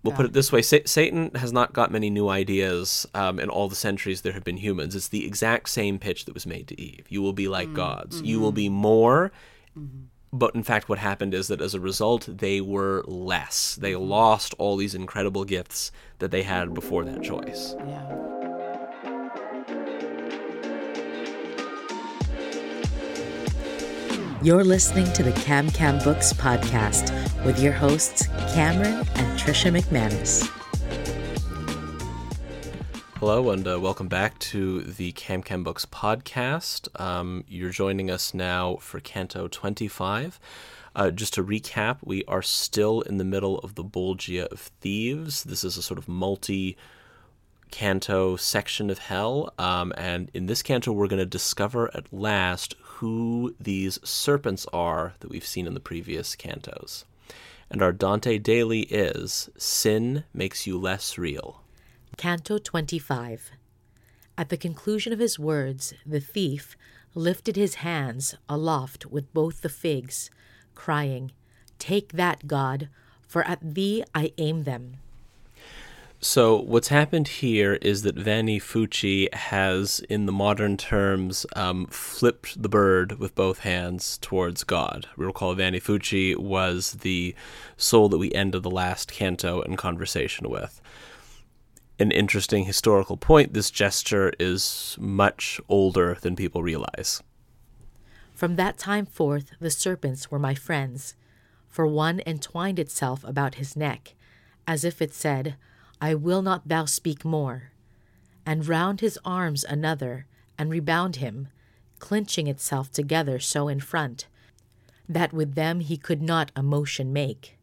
We'll put it this way. Satan has not got many new ideas in all the centuries there have been humans. It's the exact same pitch that was made to Eve. You will be like gods. You will be more. But in fact, what happened is that as a result, they were less. They lost all these incredible gifts that they had before that choice. Yeah. You're listening to the Cam Books podcast with your hosts, Cameron and Trisha McManus. Hello, and welcome back to the Cam Books podcast. You're joining us now for Canto 25. Just to recap, we are still in the middle of the Bolgia of Thieves. This is a sort of multi-canto section of hell, and in this canto we're going to discover at last who these serpents are that we've seen in the previous cantos. And our Dante daily is, Sin Makes You Less Real. Canto 25. At the conclusion of his words, the thief lifted his hands aloft with both the figs, crying, "Take that, God, for at thee I aim them." So what's happened here is that Vanni Fucci has, in the modern terms, flipped the bird with both hands towards God. We recall Vanni Fucci was the soul that we ended the last canto in conversation with. An interesting historical point, this gesture is much older than people realize. From that time forth the serpents were my friends, for one entwined itself about his neck, as if it said, "I will not thou speak more," and round his arms another, and rebound him, clinching itself together so in front, that with them he could not a motion make.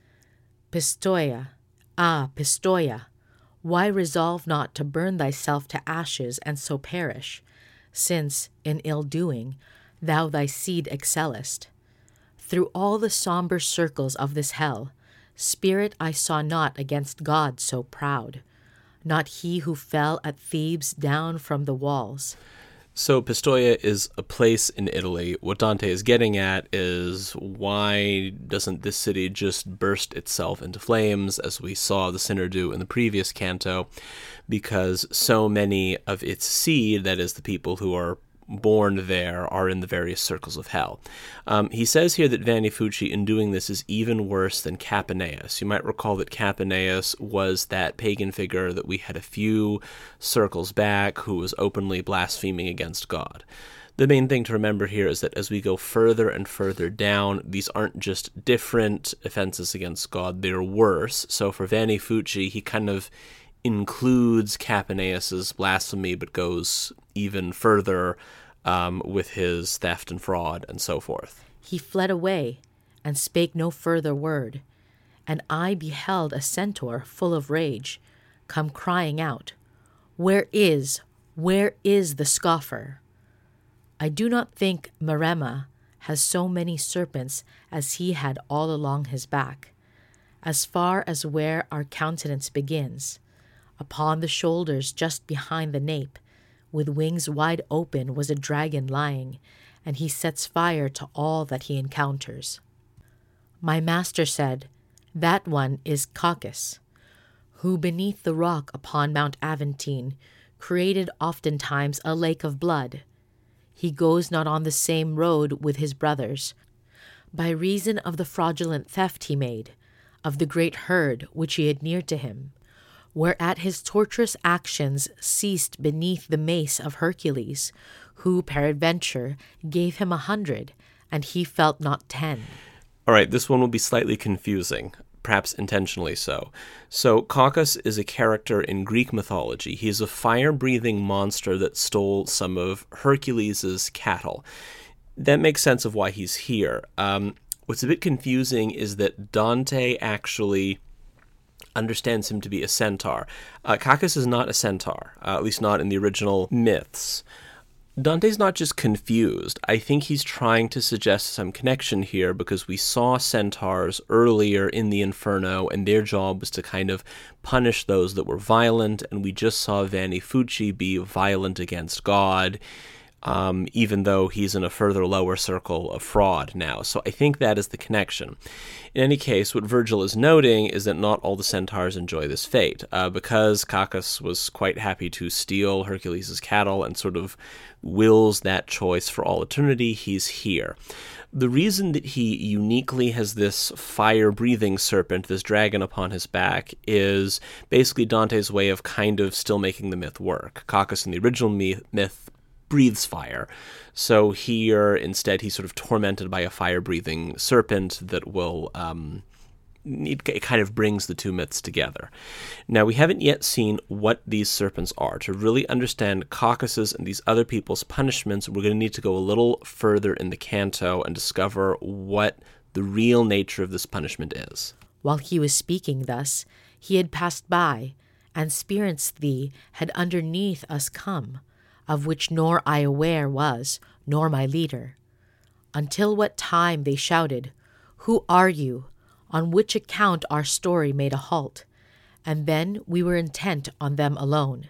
Pistoia, ah, Pistoia, why resolve not to burn thyself to ashes and so perish, since, in ill-doing, thou thy seed excellest? Through all the sombre circles of this hell, spirit I saw not against God so proud, not he who fell at Thebes down from the walls. So Pistoia is a place in Italy. What Dante is getting at is, why doesn't this city just burst itself into flames, as we saw the sinner do in the previous canto? Because so many of its seed, that is the people who are born there, are in the various circles of hell. He says here that Vanni Fucci, in doing this, is even worse than Capaneus. You might recall that Capaneus was that pagan figure that we had a few circles back who was openly blaspheming against God. The main thing to remember here is that as we go further and further down, these aren't just different offenses against God, they're worse. So for Vanni Fucci, he kind of includes Capaneus's blasphemy, but goes even further with his theft and fraud and so forth. He fled away, and spake no further word. And I beheld a centaur full of rage, come crying out, where is the scoffer? I do not think Maremma has so many serpents as he had all along his back, as far as where our countenance begins. Upon the shoulders just behind the nape, with wings wide open, was a dragon lying, and he sets fire to all that he encounters. My master said, that one is Cacus, who beneath the rock upon Mount Aventine created oftentimes a lake of blood. He goes not on the same road with his brothers, by reason of the fraudulent theft he made, of the great herd which he had near to him, whereat his torturous actions ceased beneath the mace of Hercules, who peradventure gave him 100, and he felt not 10. All right, this one will be slightly confusing, perhaps intentionally so. So Cacus is a character in Greek mythology. He's a fire-breathing monster that stole some of Hercules' cattle. That makes sense of why he's here. What's a bit confusing is that Dante actually understands him to be a centaur. Cacus is not a centaur, at least not in the original myths. Dante's not just confused. I think he's trying to suggest some connection here, because we saw centaurs earlier in the Inferno, and their job was to kind of punish those that were violent, and we just saw Vanni Fucci be violent against God. even though he's in a further lower circle of fraud now. So I think that is the connection. In any case, what Virgil is noting is that not all the centaurs enjoy this fate. Because Cacus was quite happy to steal Hercules' cattle and sort of wills that choice for all eternity, he's here. The reason that he uniquely has this fire-breathing serpent, this dragon upon his back, is basically Dante's way of kind of still making the myth work. Cacus in the original myth breathes fire. So here, instead, he's sort of tormented by a fire-breathing serpent that will... it kind of brings the two myths together. Now, we haven't yet seen what these serpents are. To really understand Cacus's and these other people's punishments, we're going to need to go a little further in the canto and discover what the real nature of this punishment is. While he was speaking thus, he had passed by, and spirits thee had underneath us come, of which nor I aware was, nor my leader. Until what time they shouted, "Who are you?" on which account our story made a halt, and then we were intent on them alone.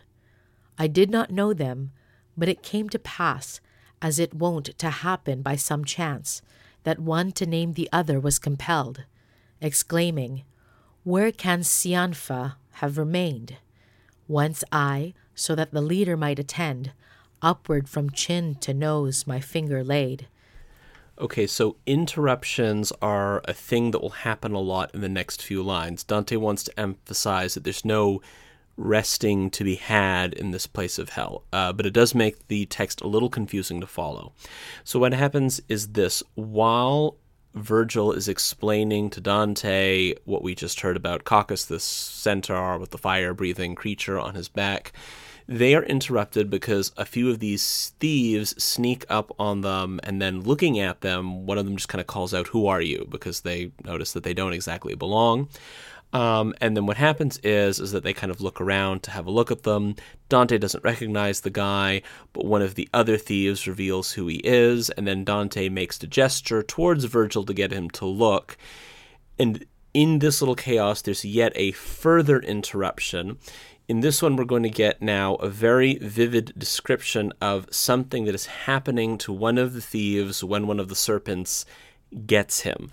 I did not know them, but it came to pass, as it wont to happen by some chance, that one to name the other was compelled, exclaiming, "Where can Cianfa have remained?" Whence I, so that the leader might attend, upward from chin to nose my finger laid. Okay, so interruptions are a thing that will happen a lot in the next few lines. Dante wants to emphasize that there's no resting to be had in this place of hell, but it does make the text a little confusing to follow. So what happens is this: while Virgil is explaining to Dante what we just heard about Cacus, this centaur with the fire-breathing creature on his back, they are interrupted because a few of these thieves sneak up on them, and then looking at them, one of them just kind of calls out, "Who are you?" because they notice that they don't exactly belong. And then what happens is that they kind of look around to have a look at them. Dante doesn't recognize the guy, but one of the other thieves reveals who he is, and then Dante makes a gesture towards Virgil to get him to look. And in this little chaos, there's yet a further interruption. In this one, we're going to get now a very vivid description of something that is happening to one of the thieves when one of the serpents gets him.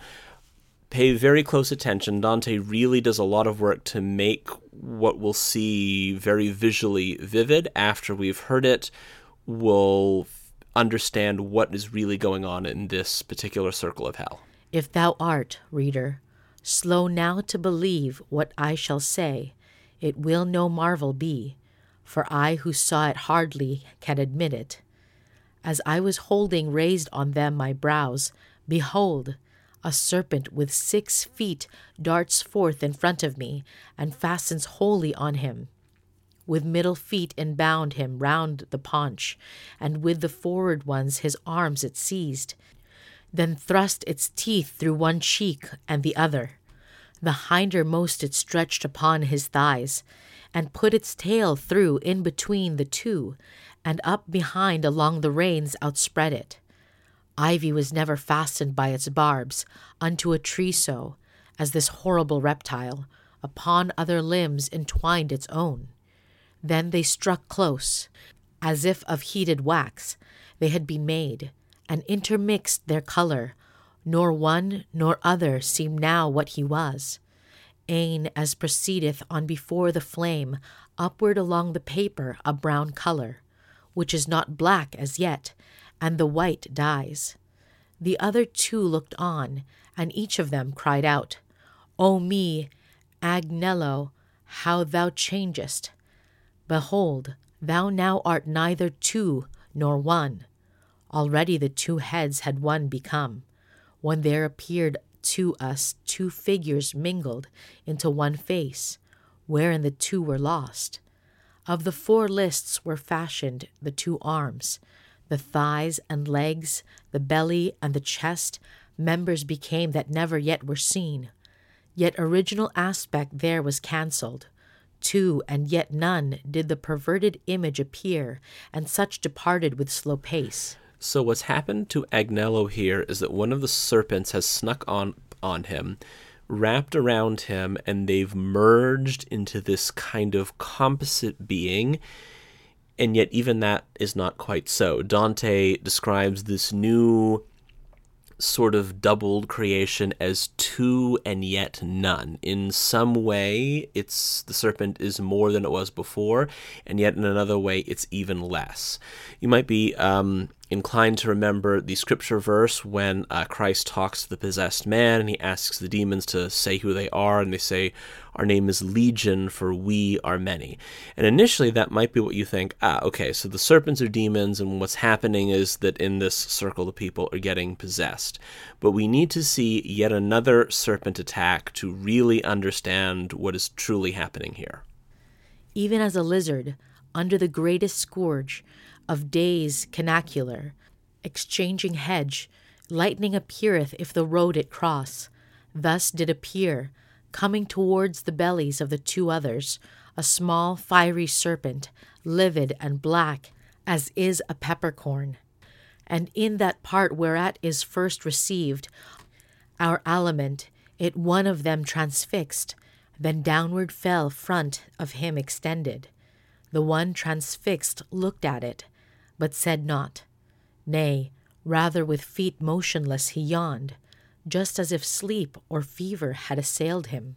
Pay very close attention. Dante really does a lot of work to make what we'll see very visually vivid. After we've heard it, we'll understand what is really going on in this particular circle of hell. If thou art, reader, slow now to believe what I shall say, it will no marvel be, for I who saw it hardly can admit it. As I was holding raised on them my brows, behold, a serpent with 6 feet darts forth in front of me, and fastens wholly on him. With middle feet enbound him round the paunch, and with the forward ones his arms it seized, then thrust its teeth through one cheek and the other. The hindermost it stretched upon his thighs, and put its tail through in between the two, and up behind along the reins outspread it. Ivy was never fastened by its barbs unto a tree so, as this horrible reptile, upon other limbs entwined its own. Then they struck close, as if of heated wax they had been made, and intermixed their colour, nor one nor other seemed now what he was. E'en as proceedeth on before the flame, upward along the paper a brown colour, which is not black as yet, and the white dies. The other two looked on, and each of them cried out, O me, Agnello, how thou changest! Behold, thou now art neither two nor one. Already the 2 heads had one become, when there appeared to us 2 figures mingled into one face, wherein the 2 were lost. Of the 4 lists were fashioned the 2 arms, the thighs and legs, the belly and the chest, members became that never yet were seen. Yet original aspect there was cancelled. 2 and yet none did the perverted image appear, and such departed with slow pace. So what's happened to Agnello here is that one of the serpents has snuck on him, wrapped around him, and they've merged into this kind of composite being. And yet even that is not quite so. Dante describes this new sort of doubled creation as two and yet none. In some way, the serpent is more than it was before, and yet in another way, it's even less. You might be inclined to remember the scripture verse when Christ talks to the possessed man, and he asks the demons to say who they are, and they say, "Our name is Legion, for we are many." And initially, that might be what you think, okay, so the serpents are demons, and what's happening is that in this circle, the people are getting possessed. But we need to see yet another serpent attack to really understand what is truly happening here. Even as a lizard, under the greatest scourge of day's canacular, exchanging hedge, lightning appeareth if the road it cross. Thus did appear, coming towards the bellies of the two others, a small fiery serpent, livid and black as is a peppercorn. And in that part whereat is first received our aliment, it one of them transfixed, then downward fell front of him extended. The one transfixed looked at it, but said not. Nay, rather with feet motionless he yawned, just as if sleep or fever had assailed him.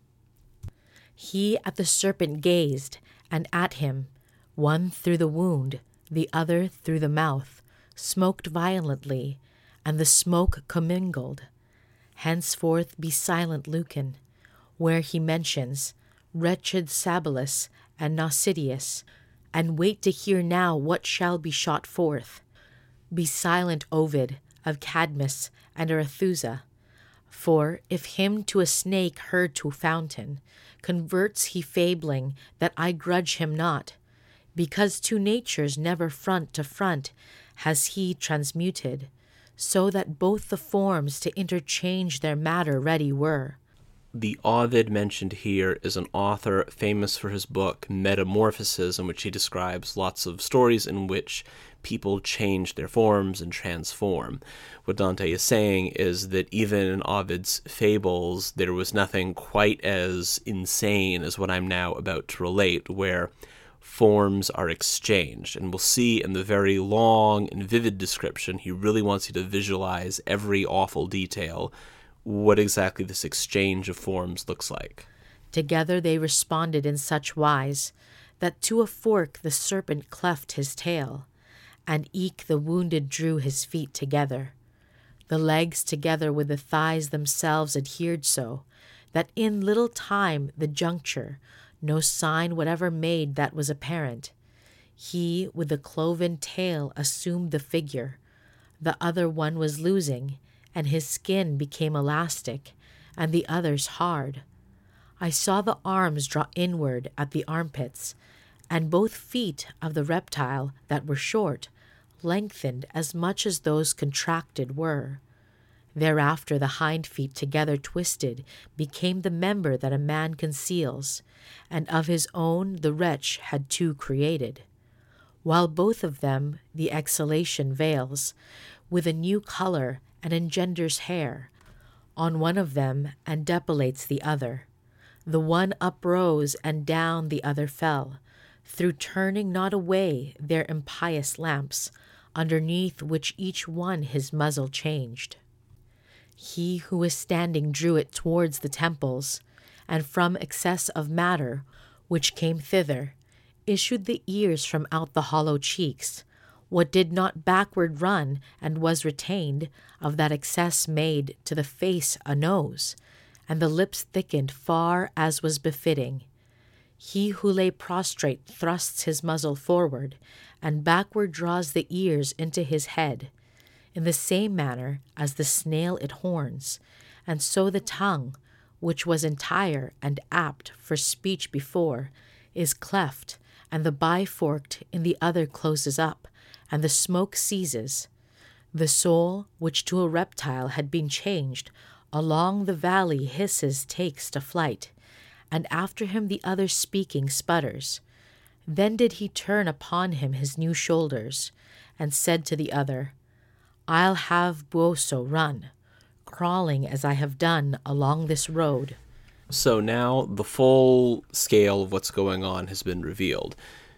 He at the serpent gazed, and at him, one through the wound, the other through the mouth, smoked violently, and the smoke commingled. Henceforth be silent, Lucan, where he mentions wretched Sabalus and Nausidius, and wait to hear now what shall be shot forth. Be silent, Ovid, of Cadmus and Arethusa, for if him to a snake herd to fountain, converts he fabling that I grudge him not, because two natures never front to front has he transmuted, so that both the forms to interchange their matter ready were. The Ovid mentioned here is an author famous for his book Metamorphoses, in which he describes lots of stories in which people change their forms and transform. What Dante is saying is that even in Ovid's fables, there was nothing quite as insane as what I'm now about to relate, where forms are exchanged. And we'll see in the very long and vivid description, he really wants you to visualize every awful detail what exactly this exchange of forms looks like. Together they responded in such wise, that to a fork the serpent cleft his tail, and eke the wounded drew his feet together. The legs together with the thighs themselves adhered so, that in little time the juncture, no sign whatever made that was apparent. He with the cloven tail assumed the figure, the other one was losing, and his skin became elastic, and the other's hard. I saw the arms draw inward at the armpits, and both feet of the reptile that were short lengthened as much as those contracted were. Thereafter the hind feet together twisted became the member that a man conceals, and of his own the wretch had two created, while both of them the exhalation veils with a new color and engenders hair on one of them and depilates the other. The one uprose and down the other fell, through turning not away their impious lamps, underneath which each one his muzzle changed. He who was standing drew it towards the temples, and from excess of matter, which came thither, issued the ears from out the hollow cheeks. What did not backward run and was retained, of that excess made to the face a nose, and the lips thickened far as was befitting. He who lay prostrate thrusts his muzzle forward, and backward draws the ears into his head, in the same manner as the snail it horns, and so the tongue, which was entire and apt for speech before, is cleft, and the biforked in the other closes up, and the smoke ceases. The soul, which to a reptile had been changed, along the valley hisses takes to flight, and after him the other speaking sputters. Then did he turn upon him his new shoulders, and said to the other, I'll have Buoso run, crawling as I have done along this road. So now the full scale of what's going on has been revealed.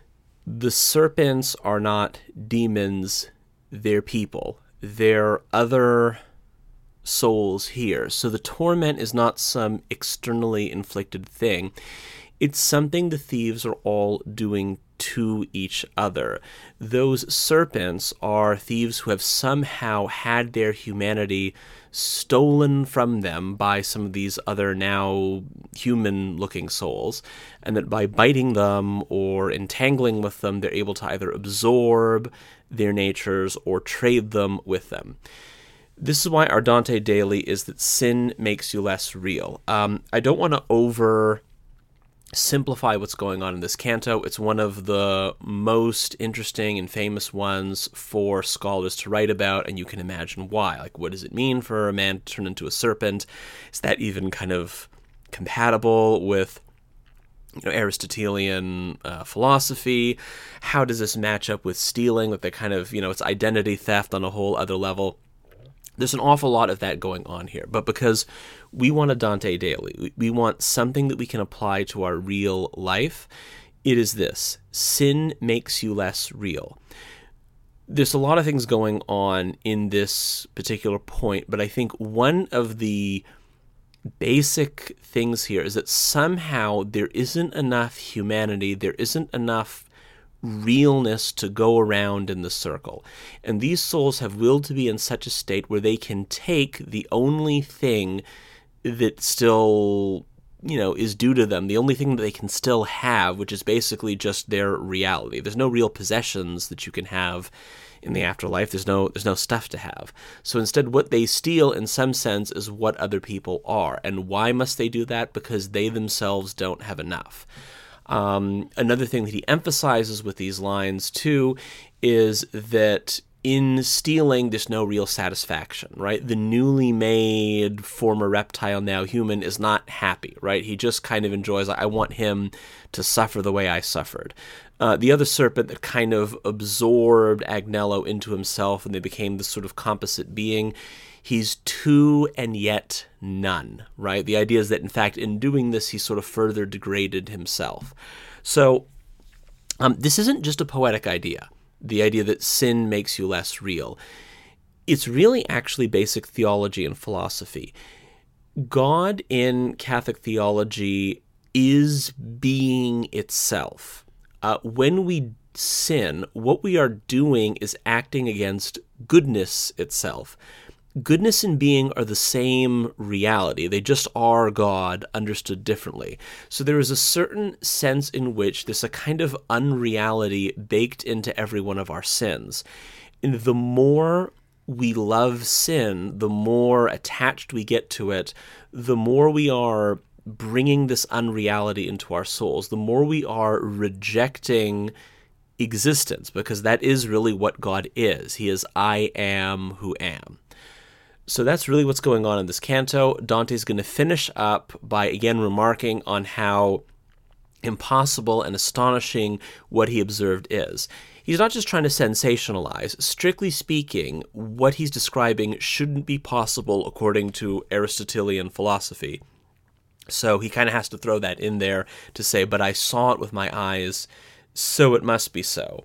The serpents are not demons, they're people. They're other souls here. So the torment is not some externally inflicted thing. It's something the thieves are all doing to each other. Those serpents are thieves who have somehow had their humanity stolen from them by some of these other now human-looking souls, and that by biting them or entangling with them, they're able to either absorb their natures or trade them with them. This is why our Dante daily is that sin makes you less real. I don't want to simplify what's going on in this canto. It's one of the most interesting and famous ones for scholars to write about, and you can imagine why. Like, what does it mean for a man to turn into a serpent? Is that even kind of compatible with Aristotelian philosophy? How does this match up with stealing? Like, the kind of, it's identity theft on a whole other level. There's an awful lot of that going on here, but because we want a Dante daily, we want something that we can apply to our real life, it is this: sin makes you less real. There's a lot of things going on in this particular point, but I think one of the basic things here is that somehow there isn't enough humanity, there isn't enough realness to go around in the circle. And these souls have willed to be in such a state where they can take the only thing that still, is due to them, the only thing that they can still have, which is basically just their reality. There's no real possessions that you can have in the afterlife. There's no stuff to have. So instead, what they steal, in some sense, is what other people are. And why must they do that? Because they themselves don't have enough. Another thing that he emphasizes with these lines, too, is that in stealing, there's no real satisfaction, right? The newly made former reptile, now human, is not happy, right? He just kind of enjoys, I want him to suffer the way I suffered. The other serpent that kind of absorbed Agnello into himself and they became this sort of composite being, he's two and yet none, right? The idea is that, in fact, in doing this, he sort of further degraded himself. So this isn't just a poetic idea, the idea that sin makes you less real. It's really actually basic theology and philosophy. God in Catholic theology is being itself. When we sin, what we are doing is acting against goodness itself. Goodness and being are the same reality. They just are God, understood differently. So there is a certain sense in which there's a kind of unreality baked into every one of our sins. And the more we love sin, the more attached we get to it, the more we are bringing this unreality into our souls, the more we are rejecting existence, because that is really what God is. He is I am who am. So that's really what's going on in this canto. Dante's going to finish up by again remarking on how impossible and astonishing what he observed is. He's not just trying to sensationalize. Strictly speaking, what he's describing shouldn't be possible according to Aristotelian philosophy. So he kind of has to throw that in there to say, but I saw it with my eyes, so it must be so.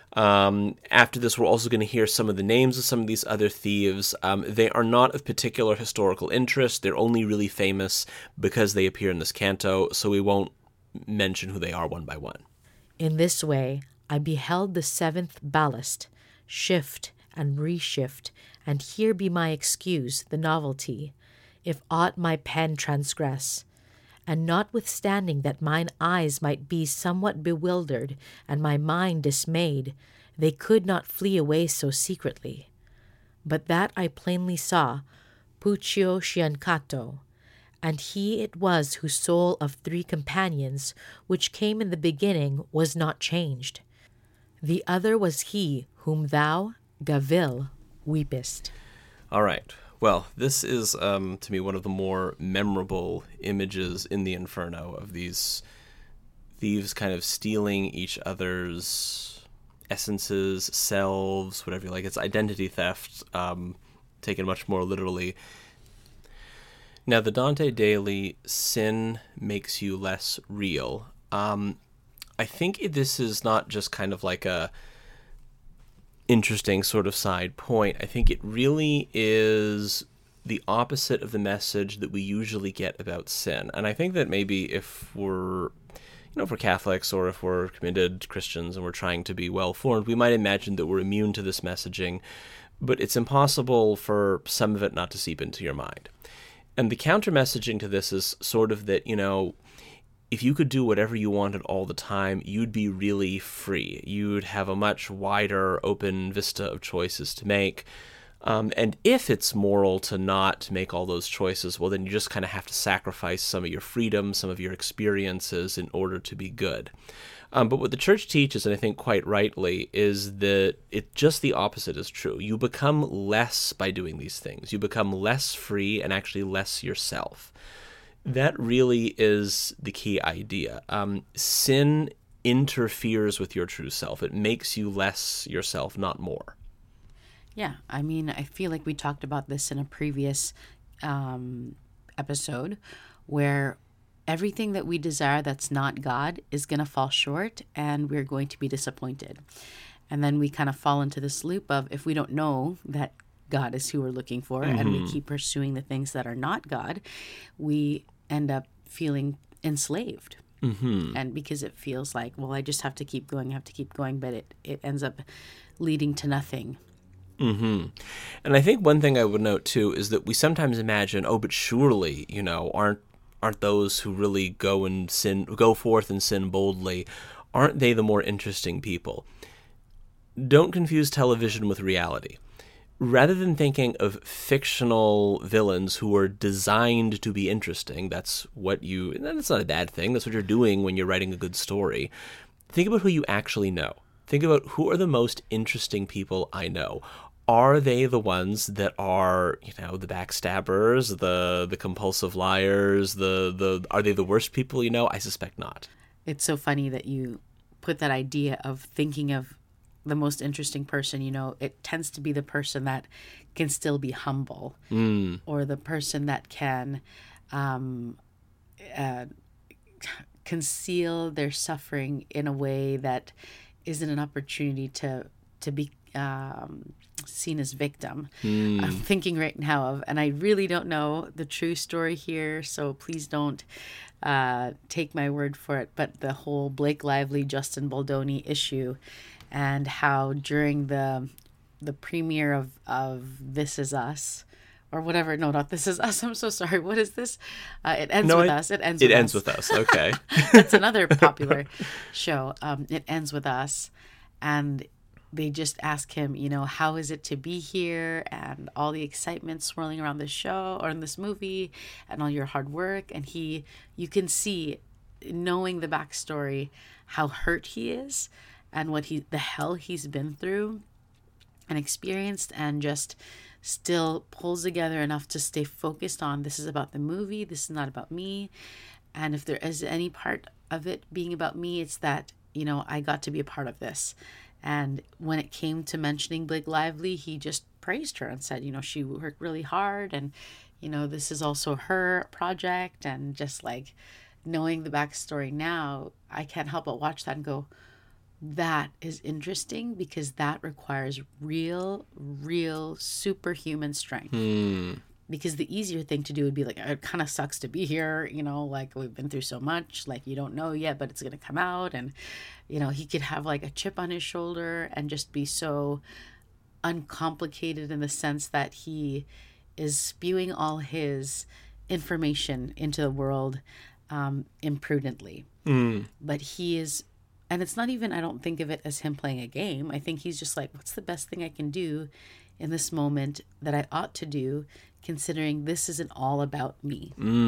After this, we're also going to hear some of the names of some of these other thieves. They are not of particular historical interest. They're only really famous because they appear in this canto, so we won't mention who they are one by one. In this way, I beheld the seventh ballast, shift and reshift, and here be my excuse, the novelty, if aught my pen transgress. And notwithstanding that mine eyes might be somewhat bewildered, and my mind dismayed, they could not flee away so secretly. But that I plainly saw, Puccio Sciancato, and he it was whose soul of three companions, which came in the beginning, was not changed. The other was he whom thou, Gavil, weepest. All right. Well, this is, to me, one of the more memorable images in the Inferno of these thieves kind of stealing each other's essences, selves, whatever you like. It's identity theft, taken much more literally. Now, the Dante daily, sin makes you less real. I think this is not just kind of like a interesting sort of side point. I think it really is the opposite of the message that we usually get about sin. And I think that maybe if we're, if we're Catholics or if we're committed Christians and we're trying to be well-formed, we might imagine that we're immune to this messaging, but it's impossible for some of it not to seep into your mind. And the counter-messaging to this is sort of that, if you could do whatever you wanted all the time, you'd be really free. You'd have a much wider, open vista of choices to make. And if it's moral to not make all those choices, well, then you just kind of have to sacrifice some of your freedom, some of your experiences in order to be good. But what the church teaches, and I think quite rightly, is that just the opposite is true. You become less by doing these things. You become less free and actually less yourself. That really is the key idea. Sin interferes with your true self. It makes you less yourself, not more. Yeah, I mean, I feel like we talked about this in a previous episode where everything that we desire that's not God is going to fall short and we're going to be disappointed. And then we kind of fall into this loop of, if we don't know that God is who we're looking for, and we keep pursuing the things that are not God, we end up feeling enslaved. And because it feels like, well, I just have to keep going, but it ends up leading to nothing. And I think one thing I would note too is that we sometimes imagine, but surely, aren't those who really go forth and sin boldly, aren't they the more interesting people? Don't confuse television with reality. Rather than thinking of fictional villains who are designed to be interesting, that's not a bad thing. That's what you're doing when you're writing a good story. Think about who you actually know. Think about who are the most interesting people I know. Are they the ones that are, the backstabbers, the compulsive liars, are they the worst people you know? I suspect not. It's so funny that you put that idea of thinking of the most interesting person, it tends to be the person that can still be humble, or the person that can conceal their suffering in a way that isn't an opportunity to be seen as victim. I'm thinking right now of, and I really don't know the true story here, so please don't take my word for it, but the whole Blake Lively, Justin Baldoni issue, and how during the premiere of This Is Us, or whatever. No, not This Is Us. I'm so sorry. What is this? It ends with us. It ends with us. Okay. That's another popular show. It Ends With Us. And they just ask him, how is it to be here, and all the excitement swirling around this show or in this movie, and all your hard work. And you can see, knowing the backstory, how hurt he is and the hell he's been through and experienced, and just still pulls together enough to stay focused on, this is about the movie, this is not about me. And if there is any part of it being about me, it's that, I got to be a part of this. And when it came to mentioning Blake Lively, he just praised her and said, she worked really hard, and, this is also her project. And just like knowing the backstory now, I can't help but watch that and go, that is interesting, because that requires real superhuman strength. Because the easier thing to do would be like, it kind of sucks to be here, like we've been through so much, like you don't know yet, but it's going to come out. And, he could have like a chip on his shoulder and just be so uncomplicated in the sense that he is spewing all his information into the world imprudently. But he is, and it's not even, I don't think of it as him playing a game. I think he's just like, what's the best thing I can do in this moment that I ought to do, considering this isn't all about me.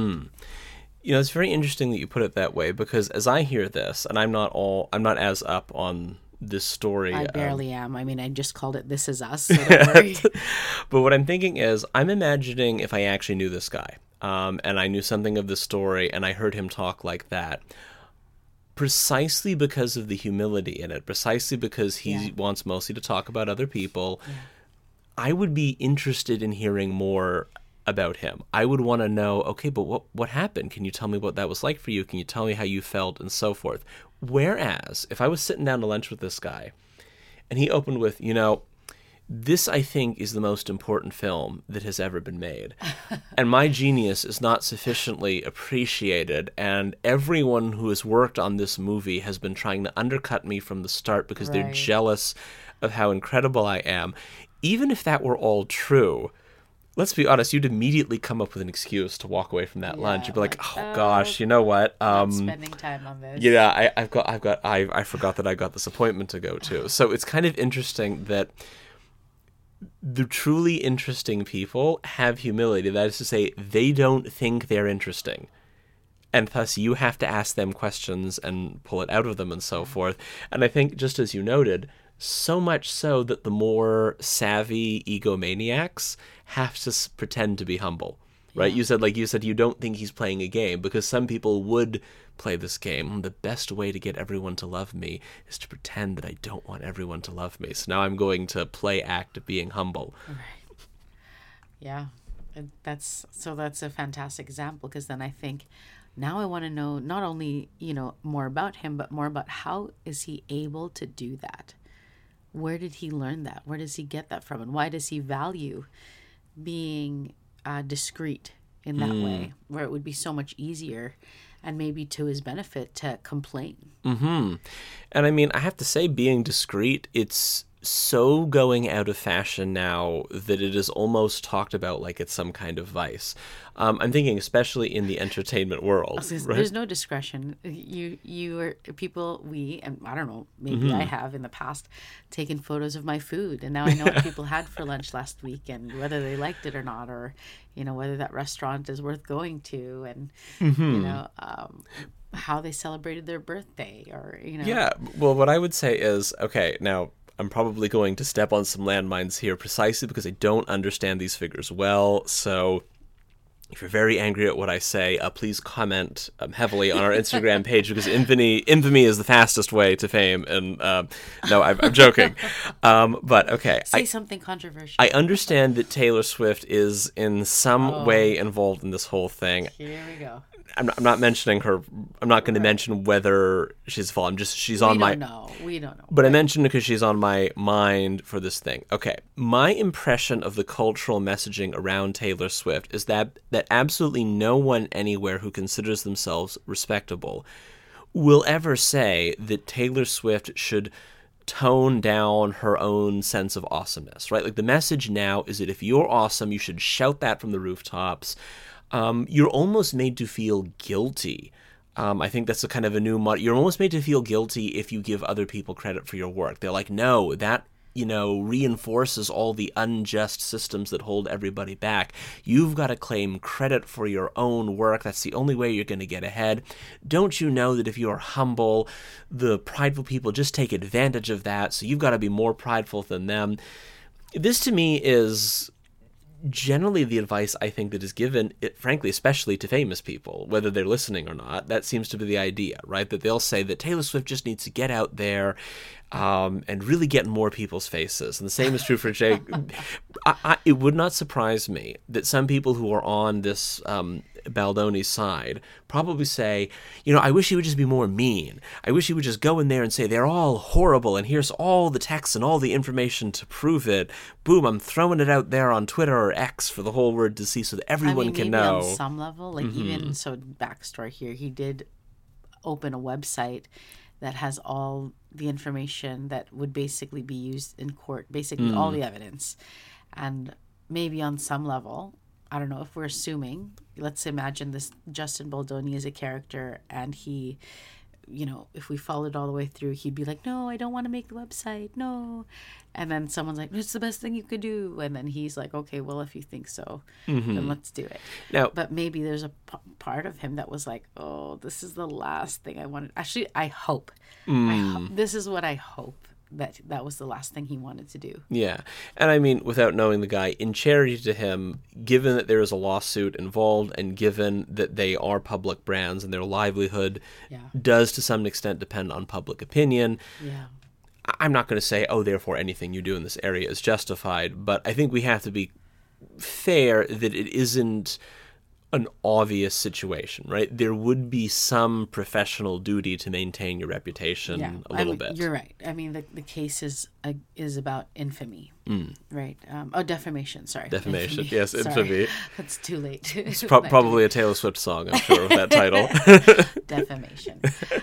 It's very interesting that you put it that way, because as I hear this, and I'm not as up on this story. I barely am. I mean, I just called it This Is Us, so don't worry. But what I'm thinking is, I'm imagining if I actually knew this guy, and I knew something of the story, and I heard him talk like that, precisely because of the humility in it, precisely because he wants mostly to talk about other people, I would be interested in hearing more about him. I would want to know, okay, but what happened? Can you tell me what that was like for you? Can you tell me how you felt and so forth? Whereas, if I was sitting down to lunch with this guy, and he opened with, this, I think, is the most important film that has ever been made. And my genius is not sufficiently appreciated, and everyone who has worked on this movie has been trying to undercut me from the start because they're jealous of how incredible I am. Even if that were all true, let's be honest, you'd immediately come up with an excuse to walk away from that lunch. You'd be like, oh gosh, you know what? Not spending time on this. Yeah, I forgot that I got this appointment to go to. So it's kind of interesting that the truly interesting people have humility. That is to say, they don't think they're interesting. And thus you have to ask them questions and pull it out of them and so forth. And I think, just as you noted, so much so that the more savvy egomaniacs have to pretend to be humble, right? Yeah. You said you don't think he's playing a game, because some people would play this game. The best way to get everyone to love me is to pretend that I don't want everyone to love me. So now I'm going to play act of being humble. Right. Yeah. That's a fantastic example, because then I think now I want to know not only, more about him, but more about how is he able to do that? Where did he learn that? Where does he get that from? And why does he value being discreet in that way, where it would be so much easier and maybe to his benefit to complain? Mm-hmm. And I mean, I have to say, being discreet, it's so going out of fashion now that it is almost talked about like it's some kind of vice. I'm thinking especially in the entertainment world. Right? There's no discretion. You are people, and I don't know, maybe I have in the past taken photos of my food, and now I know what people had for lunch last week and whether they liked it or not, or whether that restaurant is worth going to, and how they celebrated their birthday, or Yeah, well, what I would say is, okay, now I'm probably going to step on some landmines here precisely because I don't understand these figures well. So if you're very angry at what I say, please comment heavily on our Instagram page, because infamy is the fastest way to fame. And no, I'm joking. But okay. Say something controversial. I understand that Taylor Swift is in some way involved in this whole thing. Here we go. I'm not mentioning her. I'm not going to mention whether she's full. She's on my. We don't know. But I mentioned it because she's on my mind for this thing. Okay, my impression of the cultural messaging around Taylor Swift is that absolutely no one anywhere who considers themselves respectable will ever say that Taylor Swift should tone down her own sense of awesomeness, right? Like, the message now is that if you're awesome, you should shout that from the rooftops. You're almost made to feel guilty. I think that's a kind of a new model. You're almost made to feel guilty if you give other people credit for your work. They're like, no, that, reinforces all the unjust systems that hold everybody back. You've got to claim credit for your own work. That's the only way you're going to get ahead. Don't you know that if you are humble, the prideful people just take advantage of that, so you've got to be more prideful than them? This, to me, is generally the advice I think that is given, frankly, especially to famous people, whether they're listening or not. That seems to be the idea, right? That they'll say that Taylor Swift just needs to get out there and really get in more people's faces. And the same is true for Jay. It would not surprise me that some people who are on this Baldoni side probably say, I wish he would just be more mean. I wish he would just go in there and say they're all horrible, and here's all the text and all the information to prove it. Boom, I'm throwing it out there on Twitter or X for the whole world to see, so that everyone can know. On some level, like, even so, backstory here, he did open a website that has all the information that would basically be used in court, basically all the evidence. And maybe on some level, I don't know, if we're assuming, let's imagine this Justin Baldoni is a character, and he, if we followed all the way through, he'd be like, no, I don't want to make the website, no. And then someone's like, it's the best thing you could do. And then he's like, okay, well, if you think so, then let's do it. Now, but maybe there's a part of him that was like, oh, this is the last thing I wanted. Actually, I hope. This is what I hope, that was the last thing he wanted to do. Yeah. And I mean, without knowing the guy, in charity to him, given that there is a lawsuit involved, and given that they are public brands and their livelihood does to some extent depend on public opinion, I'm not going to say, oh, therefore anything you do in this area is justified, but I think we have to be fair that it isn't an obvious situation, right? There would be some professional duty to maintain your reputation a little bit. You're right. I mean, the case is about infamy, right? Defamation. Sorry, Defamation. Infamy. Yes, infamy. It's too late. It's probably a Taylor Swift song, I'm sure, with that title. Defamation.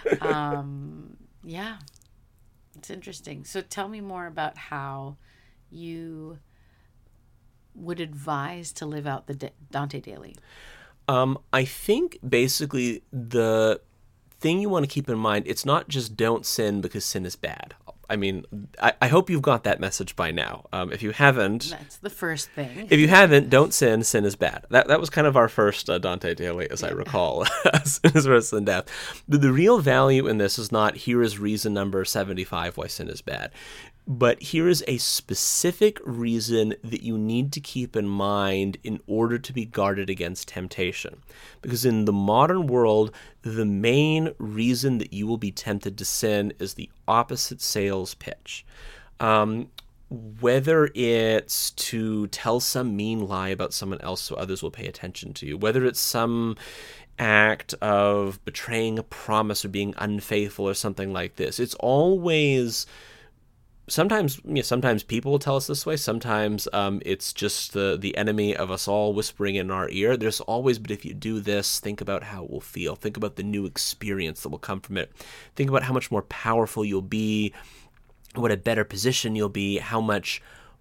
Yeah, it's interesting. So tell me more about how you would advise to live out the Dante daily. I think basically the thing you want to keep in mind, it's not just don't sin because sin is bad. I mean, I hope you've got that message by now. If you haven't... That's the first thing. If you haven't, don't sin. Sin is bad. That was kind of our first Dante daily, as I recall, Sin is worse than death. But the real value in this is not, here is reason number 75 why sin is bad. But here is a specific reason that you need to keep in mind in order to be guarded against temptation. Because in the modern world, the main reason that you will be tempted to sin is the opposite sales pitch. Whether it's to tell some mean lie about someone else so others will pay attention to you, whether it's some act of betraying a promise or being unfaithful or something like this, it's always... Sometimes people will tell us this way. Sometimes it's just the enemy of us all whispering in our ear. There's always, but if you do this, think about how it will feel. Think about the new experience that will come from it. Think about how much more powerful you'll be, what a better position you'll be, how much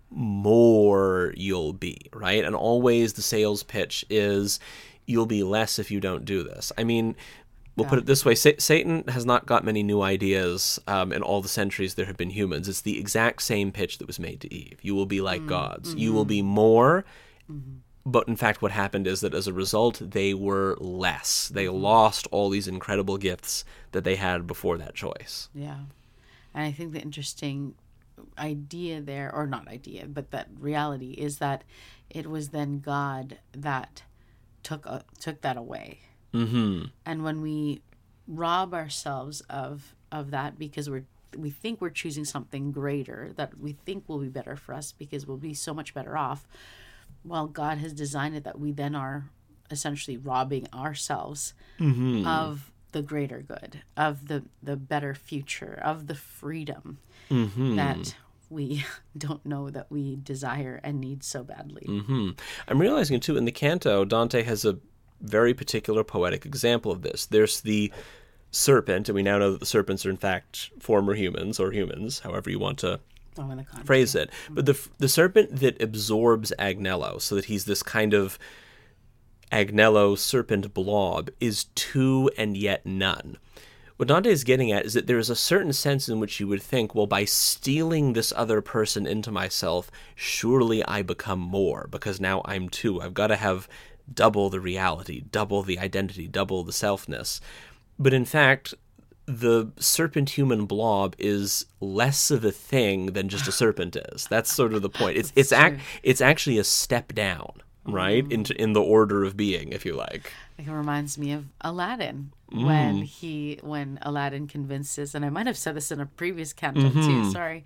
more you'll be, right? And always the sales pitch is you'll be less if you don't do this. I mean... We'll put it this way. Satan has not got many new ideas in all the centuries there have been humans. It's the exact same pitch that was made to Eve. You will be like gods. You will be more. But in fact, what happened is that as a result, they were less. They lost all these incredible gifts that they had before that choice. Yeah. And I think the interesting idea there, or not idea, but that reality is that it was then God that took that away. Mm-hmm. And when we rob ourselves of that because we think we're choosing something greater that we think will be better for us because we'll be so much better off, well, God has designed it that we then are essentially robbing ourselves of the greater good, of the better future, of the freedom that we don't know that we desire and need so badly. I'm realizing too, in the canto, Dante has a very particular poetic example of this. There's the serpent, and we now know that the serpents are in fact former humans, or humans, however you want to phrase it. But the serpent that absorbs Agnello, so that he's this kind of Agnello serpent blob, is two and yet none. What Dante is getting at is that there is a certain sense in which you would think, well, by stealing this other person into myself, surely I become more, because now I'm two. I've got to have double the reality, double the identity, double the selfness. But in fact, the serpent human blob is less of a thing than just a serpent is. That's sort of the point. It's actually a step down, right? In the order of being, if you like. It reminds me of Aladdin when Aladdin convinces, and I might have said this in a previous canto too, sorry,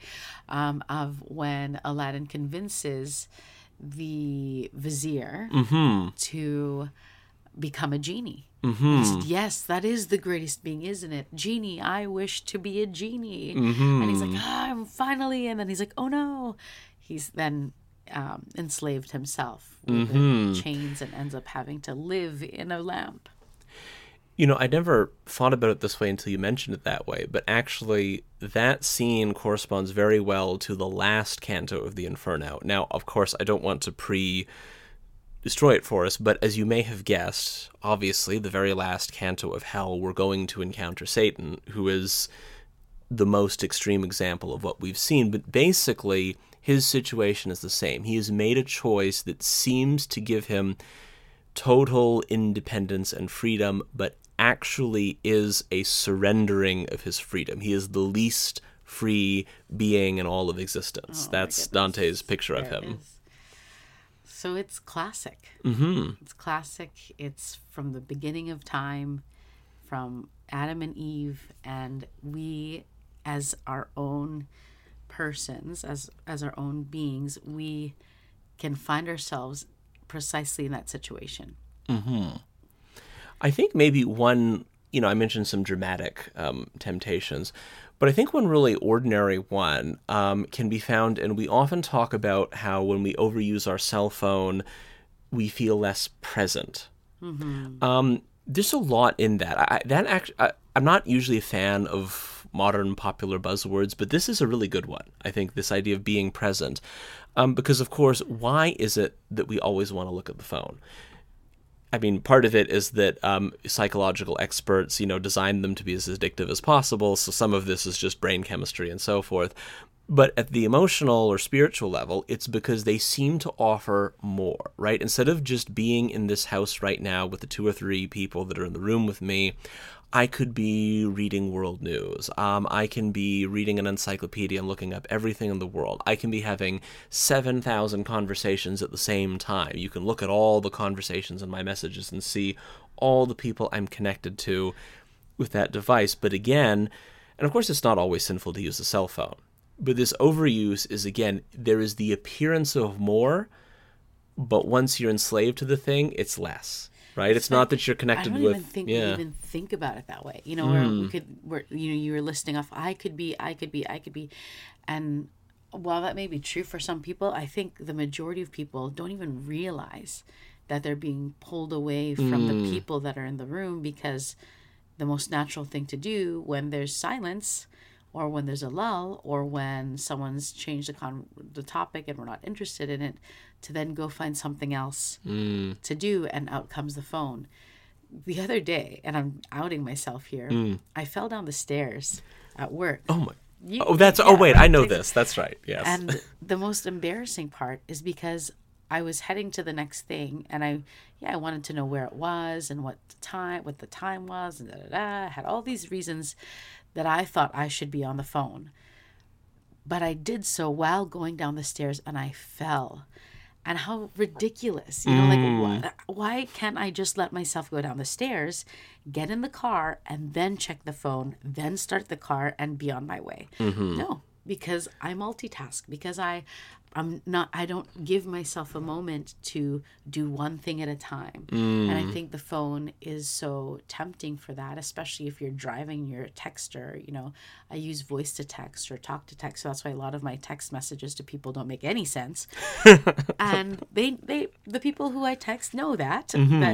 of when Aladdin convinces the vizier to become a genie. He said, yes, that is the greatest being, isn't it? Genie, I wish to be a genie. And he's like, I'm finally, and then he's like, oh no. He's then enslaved himself with the chains and ends up having to live in a lamp. You know, I never thought about it this way until you mentioned it that way, but actually that scene corresponds very well to the last canto of the Inferno. Now, of course, I don't want to destroy it for us, but as you may have guessed, obviously, the very last canto of Hell, we're going to encounter Satan, who is the most extreme example of what we've seen, but basically, his situation is the same. He has made a choice that seems to give him total independence and freedom, but actually is a surrendering of his freedom. He is the least free being in all of existence. That's Dante's picture of him. So it's classic. It's classic. It's from the beginning of time, from Adam and Eve, and we, as our own persons, as our own beings, we can find ourselves precisely in that situation. I think maybe one, I mentioned some dramatic temptations, but I think one really ordinary one can be found, and we often talk about how when we overuse our cell phone, we feel less present. There's a lot in that. I'm not usually a fan of modern popular buzzwords, but this is a really good one. I think this idea of being present. Because, of course, why is it that we always want to look at the phone? I mean, part of it is that psychological experts, designed them to be as addictive as possible. So some of this is just brain chemistry and so forth. But at the emotional or spiritual level, it's because they seem to offer more, right? Instead of just being in this house right now with the 2 or 3 people that are in the room with me, I could be reading world news. I can be reading an encyclopedia and looking up everything in the world. I can be having 7,000 conversations at the same time. You can look at all the conversations in my messages and see all the people I'm connected to with that device. But again, and of course it's not always sinful to use a cell phone, but this overuse is, again, there is the appearance of more, but once you're enslaved to the thing, it's less. Right, it's not that you're connected with. I don't even think about it that way. Where you were listing off, I could be, and while that may be true for some people, I think the majority of people don't even realize that they're being pulled away from the people that are in the room, because the most natural thing to do when there's silence, or when there's a lull, or when someone's changed the topic and we're not interested in it, to then go find something else to do, and out comes the phone. The other day, and I'm outing myself here, I fell down the stairs at work. Oh my! I know this. That's right. Yes. And the most embarrassing part is because I was heading to the next thing, and I wanted to know where it was and what the time was, and I had all these reasons that I thought I should be on the phone. But I did so while going down the stairs, and I fell. And how ridiculous, why can't I just let myself go down the stairs, get in the car, and then check the phone, then start the car and be on my way? No, because I multitask, because I don't give myself a moment to do one thing at a time. And I think the phone is so tempting for that, especially if you're driving, you're a texter. I use voice to text or talk to text. So that's why a lot of my text messages to people don't make any sense. And the people who I text know that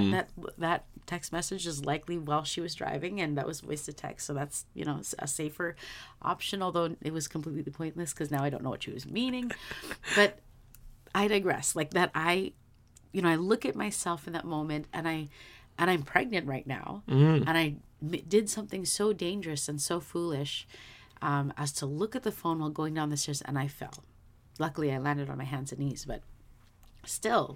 text message is likely while she was driving, and that was voice to text. So that's, a safer option, although it was completely pointless because now I don't know what she was meaning. But I digress. Like that, I look at myself in that moment, and I'm pregnant right now, and I did something so dangerous and so foolish as to look at the phone while going down the stairs, and I fell. Luckily, I landed on my hands and knees, but still,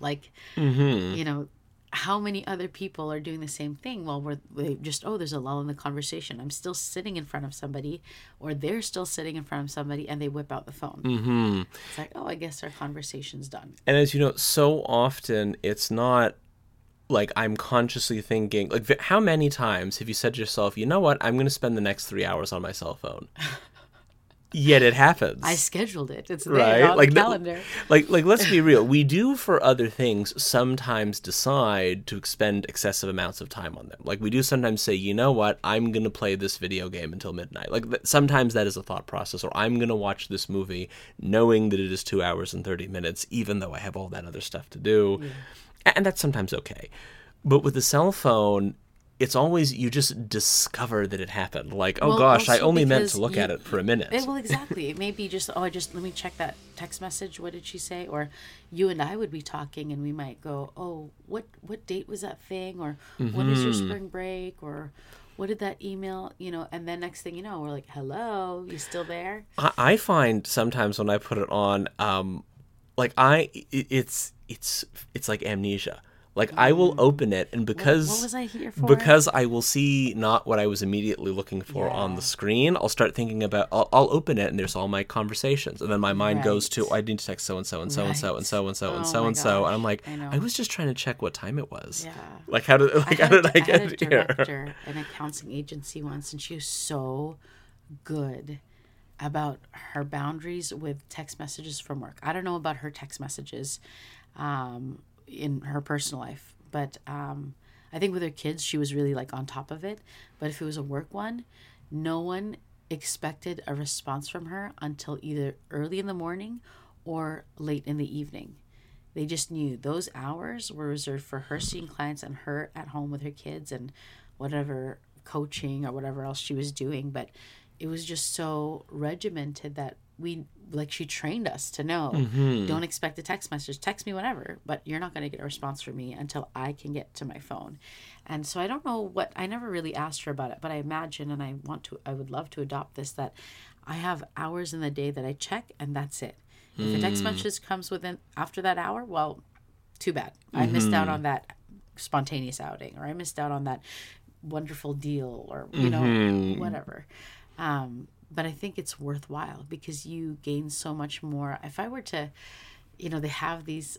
how many other people are doing the same thing while there's a lull in the conversation. I'm still sitting in front of somebody, or they're still sitting in front of somebody, and they whip out the phone. It's like, I guess our conversation's done. And as you know, so often it's not like I'm consciously thinking, like, how many times have you said to yourself, you know what, I'm going to spend the next 3 hours on my cell phone? Yet it happens. I scheduled it. It's there on the calendar. Like, let's be real. We do, for other things, sometimes decide to expend excessive amounts of time on them. Like, we do sometimes say, you know what, I'm going to play this video game until midnight. Like, sometimes that is a thought process. Or I'm going to watch this movie knowing that it is 2 hours and 30 minutes, even though I have all that other stuff to do. Yeah. And that's sometimes okay. But with the cell phone, it's always, you just discover that it happened. Like, I only meant to look at it for a minute. Well, exactly. It may be just, let me check that text message. What did she say? Or you and I would be talking, and we might go, what date was that thing? Or when is your spring break? Or what did that email, and then next thing you know, we're like, hello, you still there? I find sometimes when I put it on, it's like amnesia. Like, I will open it, and because what was I here for? Because I will see not what I was immediately looking for on the screen, I'll start thinking about, I'll open it, and there's all my conversations, and then my mind goes to, I need to text so-and-so, and so-and-so, and so-and-so, and so-and-so, and I'm like, I was just trying to check what time it was. Yeah. Like, how did I get here? I had a director, an accounting agency once, and she was so good about her boundaries with text messages from work. I don't know about her text messages in her personal life, but I think with her kids, she was really like on top of it. But if it was a work one, no one expected a response from her until either early in the morning or late in the evening. They just knew those hours were reserved for her seeing clients and her at home with her kids and whatever coaching or whatever else she was doing. But it was just so regimented that she trained us to know, don't expect a text message. Text me whenever, but you're not going to get a response from me until I can get to my phone. And so I don't know I never really asked her about it, but I imagine, and I would love to adopt this, that I have hours in the day that I check and that's it. If a text message comes after that hour, well, too bad. I missed out on that spontaneous outing, or I missed out on that wonderful deal, or, whatever. But I think it's worthwhile because you gain so much more. If I were to, they have these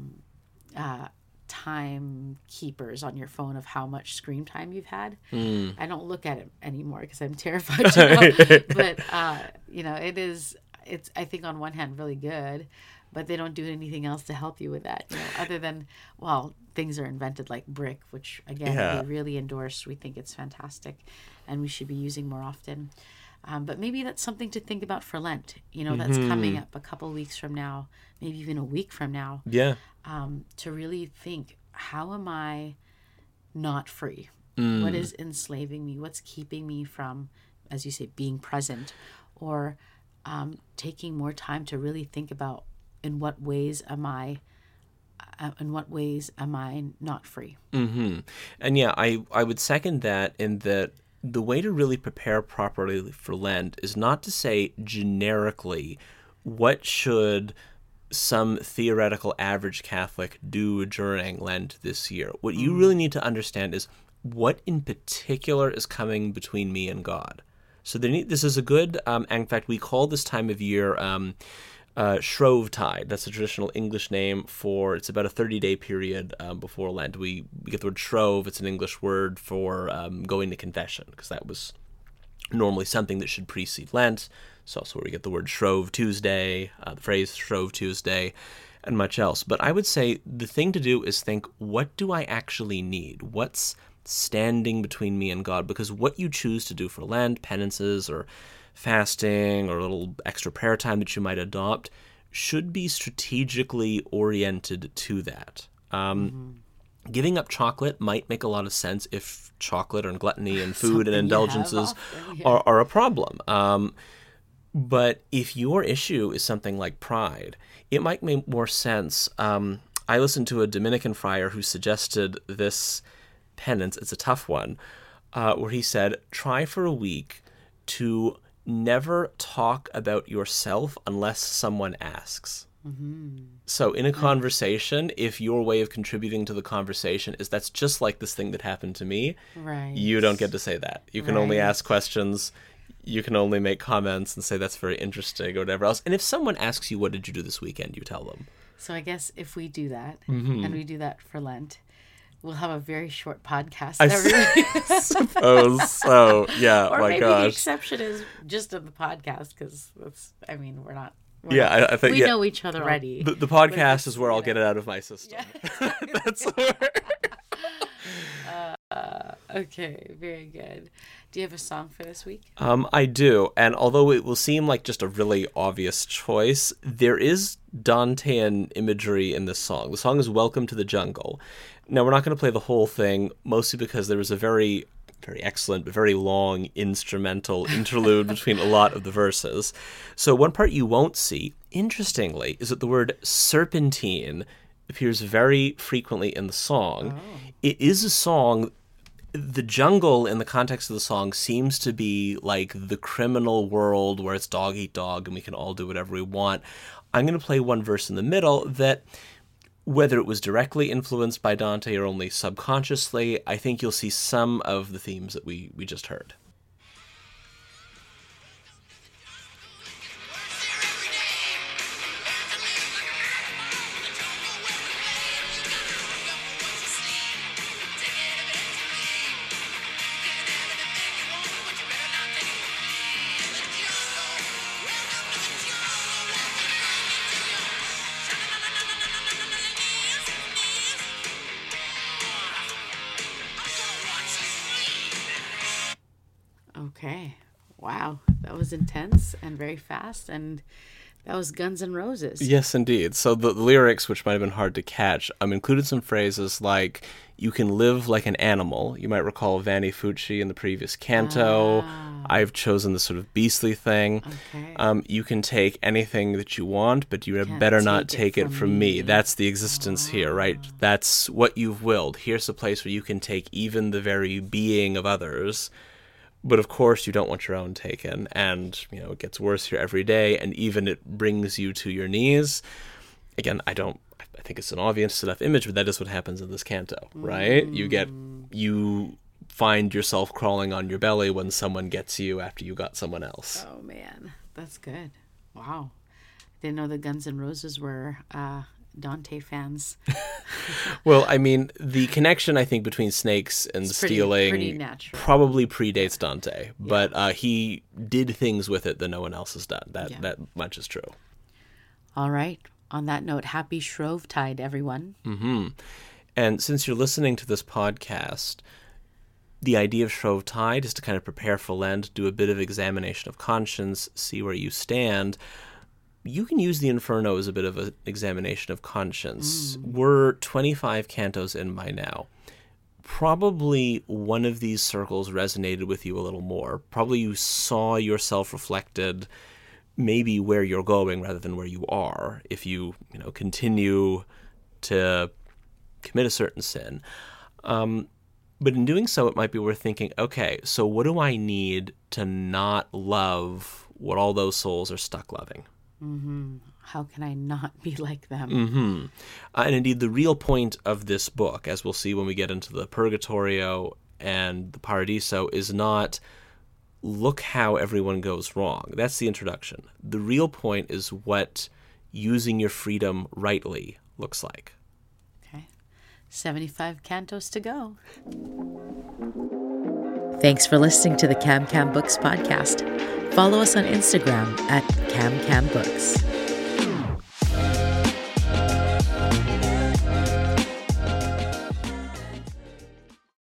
time keepers on your phone of how much screen time you've had. I don't look at it anymore because I'm terrified to know. But, it's, I think on one hand, really good, but they don't do anything else to help you with that, other than, things are invented like Brick, which, again, we really endorse. We think it's fantastic and we should be using more often. But maybe that's something to think about for Lent. That's coming up a couple weeks from now, maybe even a week from now. Yeah. To really think, how am I not free? What is enslaving me? What's keeping me from, as you say, being present? Or taking more time to really think about in what ways am I not free? And yeah, I would second that, in that the way to really prepare properly for Lent is not to say generically what should some theoretical average Catholic do during Lent this year. What you really need to understand is what in particular is coming between me and God. So this is a good, in fact, we call this time of year Shrovetide. That's a traditional English name for, it's about a 30-day period before Lent. We get the word shrove. It's an English word for going to confession, because that was normally something that should precede Lent. It's also where we get the word Shrove Tuesday, the phrase Shrove Tuesday, and much else. But I would say the thing to do is think, what do I actually need? What's standing between me and God? Because what you choose to do for Lent, penances, or fasting, or a little extra prayer time that you might adopt, should be strategically oriented to that. Giving up chocolate might make a lot of sense if chocolate and gluttony and food and indulgences are a problem. But if your issue is something like pride, it might make more sense. I listened to a Dominican friar who suggested this penance. It's a tough one, where he said, try for a week to never talk about yourself unless someone asks. So in a conversation, if your way of contributing to the conversation is, that's just like this thing that happened to me, you don't get to say that. You can only ask questions. You can only make comments and say that's very interesting or whatever else. And if someone asks you, what did you do this weekend, you tell them. So I guess if we do that, and we do that for Lent, we'll have a very short podcast. I suppose so. Yeah, or my maybe gosh. the exception is just of the podcast, because we're not. I think we know each other already. The podcast is where I'll get it out of my system. Yeah. That's where. Okay, very good. Do you have a song for this week? I do, and although it will seem like just a really obvious choice, there is Dantean imagery in this song. The song is Welcome to the Jungle. Now, we're not going to play the whole thing, mostly because there is a very, very excellent, but very long instrumental interlude between a lot of the verses. So one part you won't see, interestingly, is that the word serpentine appears very frequently in the song. It is a song. The jungle, in the context of the song, seems to be like the criminal world where it's dog eat dog and we can all do whatever we want. I'm going to play one verse in the middle that, whether it was directly influenced by Dante or only subconsciously, I think you'll see some of the themes that we just heard. was intense and very fast, and that was Guns N' Roses. Yes, indeed. So the lyrics, which might have been hard to catch, included some phrases like, you can live like an animal. You might recall Vanni Fucci in the previous canto. I've chosen this sort of beastly thing. Okay. You can take anything that you want, but you better not take it from me. That's the existence here, right? That's what you've willed. Here's a place where you can take even the very being of others. But of course, you don't want your own taken, and it gets worse here every day, and even it brings you to your knees. Again, I think it's an obvious enough image, but that is what happens in this canto, right? You find yourself crawling on your belly when someone gets you after you got someone else. Oh man, that's good. Wow, didn't know the Guns N' Roses were Dante fans. Well, the connection, I think, between snakes and stealing pretty natural. Probably predates Dante, but he did things with it that no one else has done. That much is true. All right. On that note, happy Shrovetide, everyone. Mm-hmm. And since you're listening to this podcast, the idea of Shrovetide is to kind of prepare for Lent, do a bit of examination of conscience, see where you stand. You can use the Inferno as a bit of an examination of conscience. We're 25 cantos in by now. Probably one of these circles resonated with you a little more. Probably you saw yourself reflected maybe where you're going rather than where you are if you, continue to commit a certain sin. But in doing so, it might be worth thinking, okay, so what do I need to not love what all those souls are stuck loving? Mm-hmm. How can I not be like them? Mm-hmm. And indeed, the real point of this book, as we'll see when we get into the Purgatorio and the Paradiso, is not look how everyone goes wrong. That's the introduction. The real point is what using your freedom rightly looks like. Okay. 75 cantos to go. Thanks for listening to the Cam Cam Books podcast. Follow us on Instagram at CamCamBooks.